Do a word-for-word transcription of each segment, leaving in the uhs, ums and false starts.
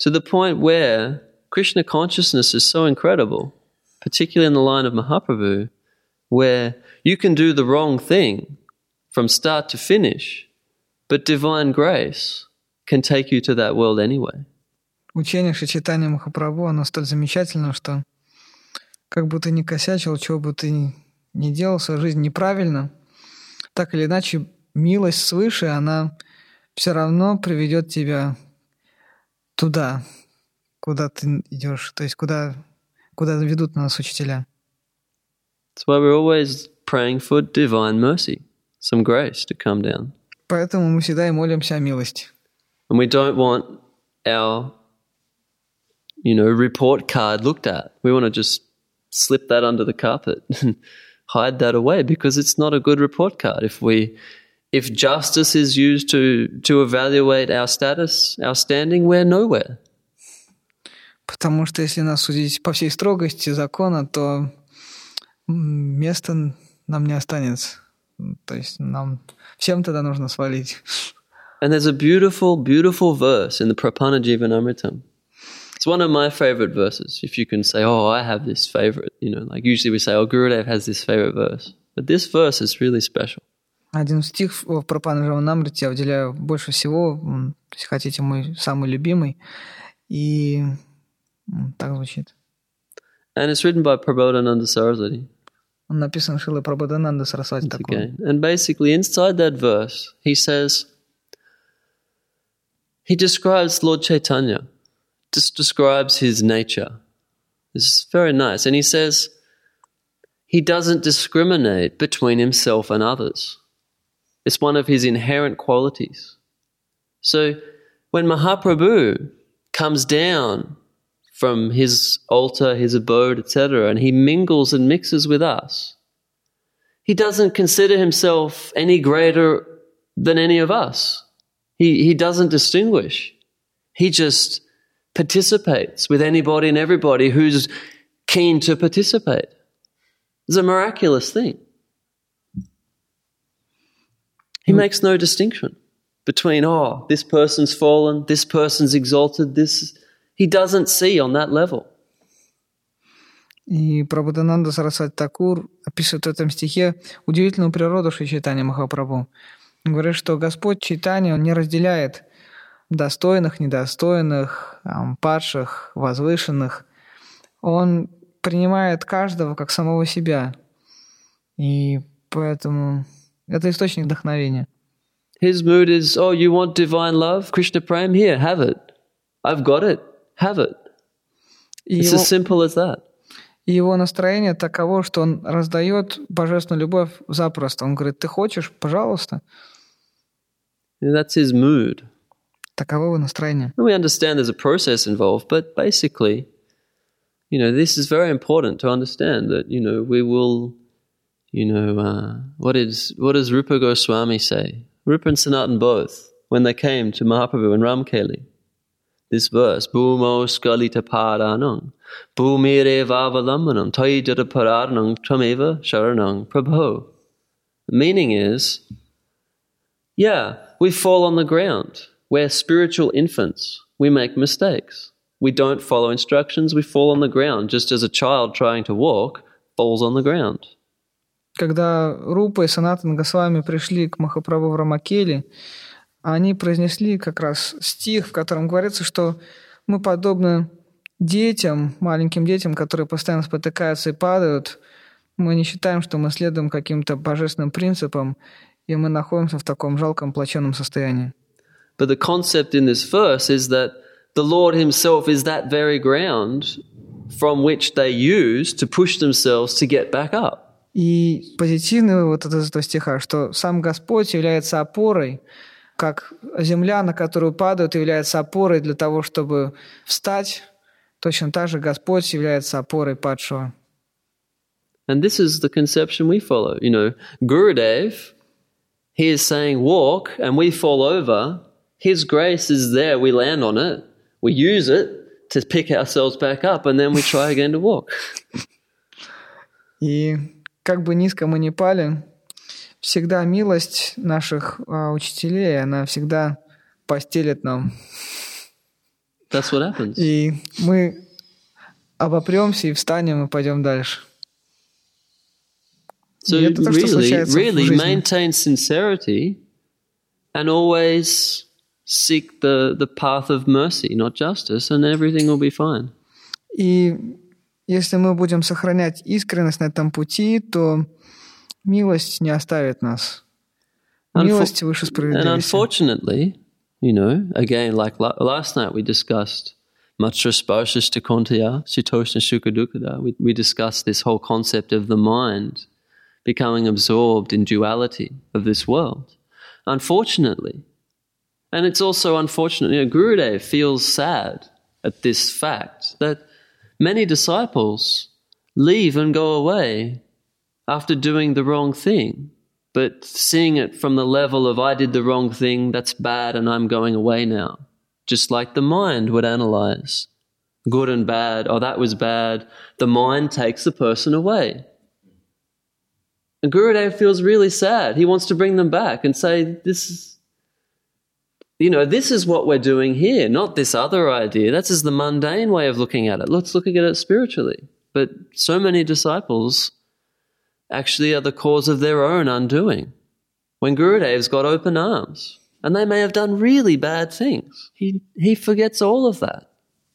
to the point where Krishna consciousness is so incredible, particularly in the line of Mahaprabhu, where you can do the wrong thing from start to finish, but divine grace can take you to that world anyway. Учение Шри Чайтаньи Махапрабху, оно столь замечательно, что как бы ты ни косячил, чего бы ты ни делал в своей жизни неправильно, так или иначе милость свыше, она все равно приведет тебя туда, куда ты идешь, то есть куда, куда ведут нас учителя. That's why we're always praying for divine mercy, some grace to come down. Поэтому мы всегда и молимся о милости. And we don't want our, you know, report card looked at. We want to just slip that under the carpet and hide that away because it's not a good report card. If we, if justice is used to, to evaluate our status, our standing, we're nowhere. Потому что если нас судить по всей строгости закона, то места нам не останется. То есть нам всем тогда нужно свалить. And there's a beautiful, beautiful verse in the Prapana Jivanamritam. It's one of my favorite verses. If you can say, oh, I have this favorite, you know, like usually we say, oh, Gurudev has this favorite verse. But this verse is really special. Один стих в Прапана Дживанамрите я выделяю больше всего, если хотите, мой самый любимый. И так звучит. And it's written by Prabodhananda Saraswati. Он написан Шрилой Прабодхананда Сарасвати Такур. And basically inside that verse, he says, he describes Lord Chaitanya, just describes his nature. It's very nice. And he says, he doesn't discriminate between himself and others. It's one of his inherent qualities. So when Mahaprabhu comes down from his altar, his abode, et cetera, and he mingles and mixes with us, he doesn't consider himself any greater than any of us. He, he doesn't distinguish. He just participates with anybody and everybody who's keen to participate. It's a miraculous thing. He makes no distinction between, oh, this person's fallen, this person's exalted, this... He doesn't see on that level. И Прабодхананда Сарасвати Такур описывает в этом стихе удивительную природу Шри Чайтаньи Махапрабху. Он говорит, что Господь Чайтанья, Он не разделяет достойных, недостойных, падших, возвышенных. Он принимает каждого как самого себя. И поэтому это источник вдохновения. His mood is, oh, you want divine love? Krishna Prem? Here, have it. I've got it. Have it. It's его, as simple as that. И его настроение таково, что он раздает божественную любовь запросто. Он говорит, ты хочешь? Пожалуйста. That's his mood. Таково его настроение. We understand there's a process involved, but basically, you know, this is very important to understand that, you know, we will, you know, uh, what is what does Rupa Goswami say? Rupa and Sanatan both, when they came to Mahaprabhu and Ramkeli. This verse, Bhumo Skalita Paranang, Bhumire Vavalamanam, Taijata Paranang, Trameva Sharanang, Prabho. The meaning is, yeah, we fall on the ground. We're spiritual infants. We make mistakes. We don't follow instructions. We fall on the ground, just as a child trying to walk falls on the ground. Когда Рупа и Санатана Госвами пришли к Махапрабху в Рамакели, они произнесли как раз стих, в котором говорится, что мы подобны детям, маленьким детям, которые постоянно спотыкаются и падают. Мы не считаем, что мы следуем каким-то божественным принципам, и мы находимся в таком жалком, плачевном состоянии. But the concept in this verse is that the Lord himself is that very ground from which they use to push themselves to get back up. И позитивный вывод из этого стиха, что сам Господь является опорой, как земля, на которую падают, является опорой для того, чтобы встать. Точно так же Господь является опорой падшего. And this is the conception we follow. You know, Gurudev, he is saying walk, and we fall over. His grace is there. We land on it. We use it to pick ourselves back up, and then we try again to walk. И как бы низко мы ни пали, всегда милость наших а, учителей, она всегда постелит нам. That's what happens. И мы обопремся и встанем и пойдем дальше. So И это то, что really, случается в really жизни. maintain sincerity and always seek the, the path of mercy, not justice, and everything will be fine. И если мы будем сохранять искренность на этом пути, то милость не оставит нас. Милость выше And справедливости. unfortunately, you know, again, like la- last night we discussed Matra Sparsishta Kontaya, Sitoshna Sukadukada. We, we discussed this whole concept of the mind becoming absorbed in duality of this world. Unfortunately, and it's also unfortunate, you know, Gurudev feels sad at this fact that many disciples leave and go away after doing the wrong thing, but seeing it from the level of I did the wrong thing, that's bad and I'm going away now. Just like the mind would analyze good and bad, oh, that was bad. The mind takes the person away. And Gurudev feels really sad. He wants to bring them back and say, this is, you know, this is what we're doing here, not this other idea. That's just the mundane way of looking at it. Let's look at it spiritually. But so many disciples actually are the cause of their own undoing. When Gurudev's got open arms, and they may have done really bad things, he, he forgets all of that.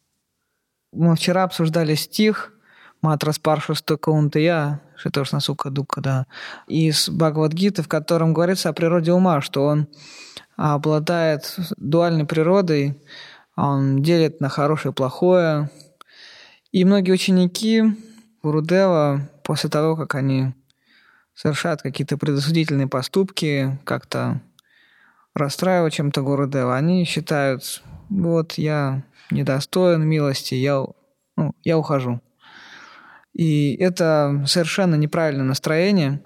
Мы вчера обсуждали стих Матра Спаршуста Каунтая, Шитошна Сука Дука, да, из Бхагавад-гиты, в котором говорится о природе ума, что он обладает дуальной природой, он делит на хорошее и плохое. И многие ученики Гурудева, после того, как они совершают какие-то предосудительные поступки, как-то расстраивают чем-то Гурудева, они считают, вот я недостоин милости, я, ну, я ухожу. И это совершенно неправильное настроение.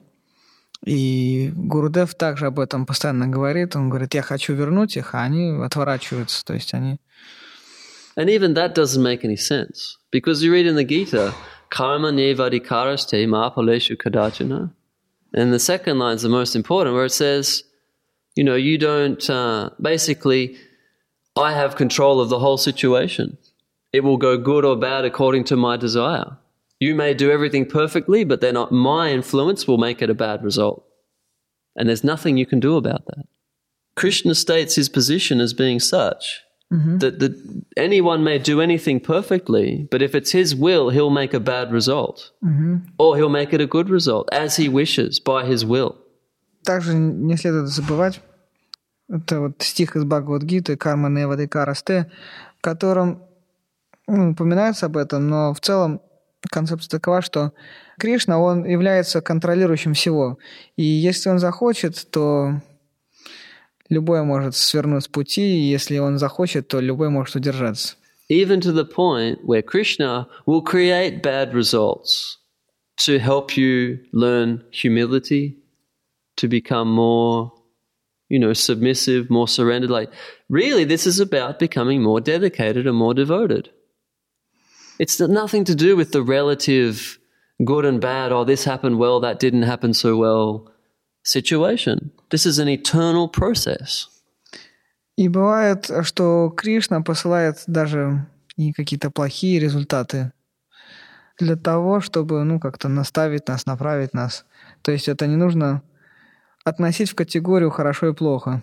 И Гурудев также об этом постоянно говорит. Он говорит, я хочу вернуть их, а они отворачиваются. То есть они... And even that doesn't make any sense. Because you read in the Gita, karma nevadikaraste mahapaleshu kadachana. And the second line is the most important, where it says, you know, you don't, uh, basically, I have control of the whole situation. It will go good or bad according to my desire. You may do everything perfectly, but then my influence will make it a bad result. And there's nothing you can do about that. Krishna states his position as being such mm-hmm. that, that anyone may do anything perfectly, but if it's his will, he'll make a bad result. Mm-hmm. Or he'll make it a good result, as he wishes, by his will. Также не следует забывать, это вот стих из Бхагавад-гиты «Карма невадикарасте», в котором ну, упоминается об этом, но в целом концепция такова, что Кришна, он является контролирующим всего. И если он захочет, то любой может свернуть с пути, и если он захочет, то любой может удержаться. Even to the point where Krishna will create bad results to help you learn humility, to become more, you know, submissive, more surrendered. Like, really, this is about becoming more dedicated and more devoted. It's nothing to do with the relative good and bad, oh, this happened well, that didn't happen so well situation. This is an eternal process. И бывает, что Кришна посылает даже и какие-то плохие результаты для того, чтобы, ну, как-то наставить нас, направить нас. То есть это не нужно относить в категорию хорошо и плохо.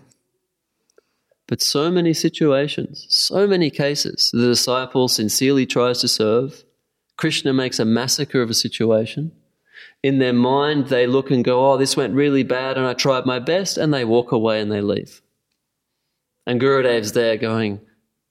But so many situations, so many cases, the disciple sincerely tries to serve. Krishna makes a massacre of a situation. In their mind, they look and go, oh, this went really bad and I tried my best, and they walk away and they leave. And Gurudev's there going,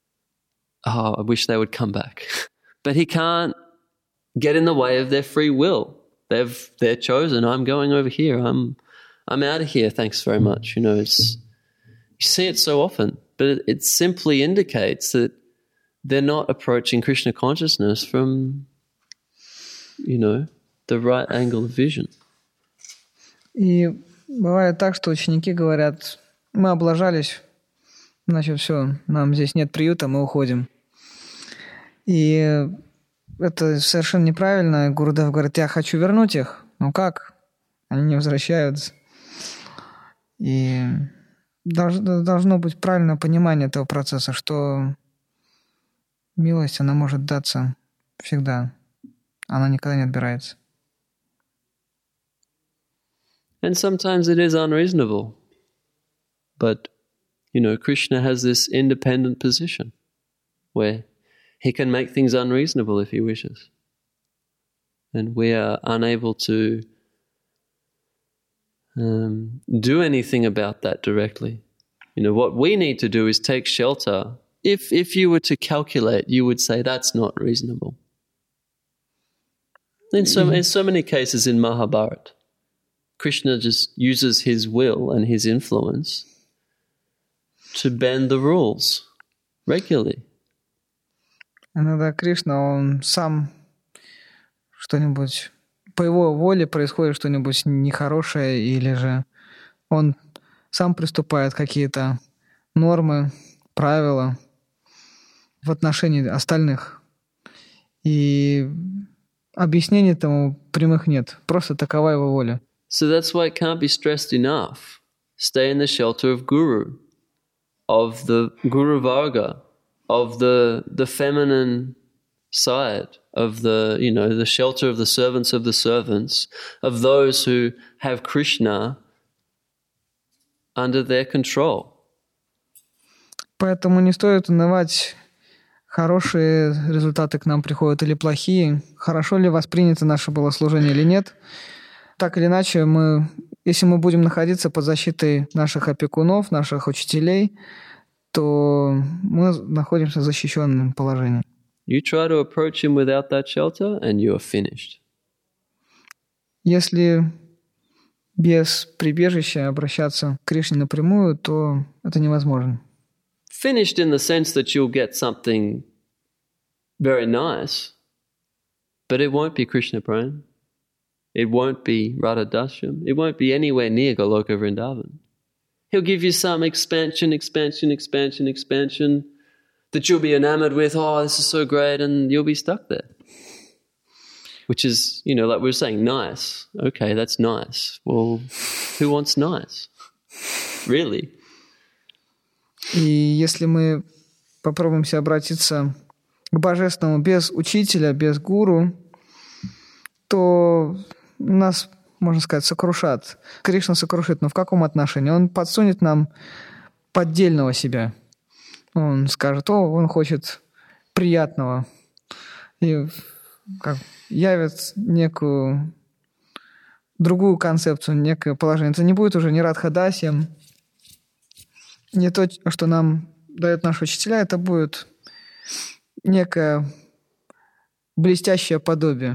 oh, I wish they would come back. But he can't get in the way of their free will. They've, they're chosen. I'm going over here. I'm, I'm out of here. Thanks very much. You know, it's... You see it so often, but it, it simply indicates that they're not approaching Krishna consciousness from, you know, the right angle of vision. И бывает так, что ученики говорят, мы облажались, значит, все, нам здесь нет приюта, мы уходим. И это совершенно неправильно. Гурудев говорит, я хочу вернуть их. Ну как? Они не возвращаются. И... Должно быть правильное понимание этого процесса, что Милость, она может даться всегда. Она никогда не отбирается. And sometimes it is unreasonable. But, you know, Krishna has this independent position where he can make things unreasonable if he wishes. And we are unable to um, do anything about that directly. You know, what we need to do is take shelter. If, if you were to calculate, you would say that's not reasonable. In so, in so many cases in Mahabharata, Krishna just uses his will and his influence to bend the rules regularly. Иногда Кришна, он сам что-нибудь, по его воле происходит что-нибудь нехорошее, или же он сам приступает какие-то нормы, правила в отношении остальных. И объяснений тому прямых нет. Просто такова его воля. So that's why it can't be stressed enough. Stay in the shelter of Guru, of the Guru Varga, of the the feminine side, of the, you know, the shelter of the servants of the servants, of those who have Krishna under their control. Поэтому не стоит унывать, хорошие результаты к нам приходят или плохие, хорошо ли воспринято наше богослужение или нет. Так или иначе, мы, если мы будем находиться под защитой наших опекунов, наших учителей, то мы находимся в защищенном положении. You try to approach him without that shelter, and you are finished. Если без прибежища обращаться к Кришне напрямую, то это невозможно. Finished in the sense that you'll get something very nice, but it won't be Krishna Prem. It won't be Radha Dashyam. It won't be anywhere near Goloka Vrindavan. He'll give you some expansion, expansion, expansion, expansion that you'll be enamored with. Oh, this is so great, and you'll be stuck there. Which is, you know, like we were saying, nice. Okay, that's nice. Well, who wants nice? Really? И если мы попробуемся обратиться к Божественному без учителя, без гуру, то нас, можно сказать, сокрушат. Кришна сокрушит, но в каком отношении? Он подсунет нам поддельного себя. Он скажет: о, он хочет приятного. И как, явит некую другую концепцию, некое положение. Это не будет уже не радха-дасьям, не то, что нам дают наши учителя, это будет некое блестящее подобие.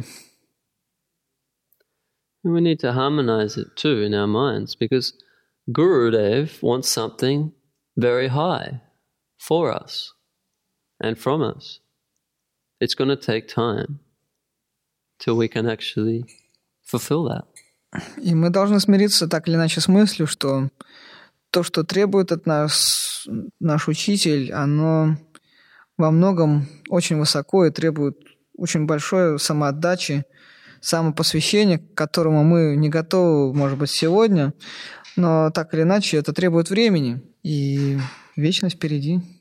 We need to harmonize it too in our minds, because Gurudev wants something very high for us and from us. It's going to take time till we can actually fulfill that. И мы должны смириться так или иначе с мыслью, что то, что требует от нас наш учитель, оно во многом очень высоко и требует очень большой самоотдачи, самопосвящения, к которому мы не готовы, может быть, сегодня, но так или иначе это требует времени, и вечность впереди.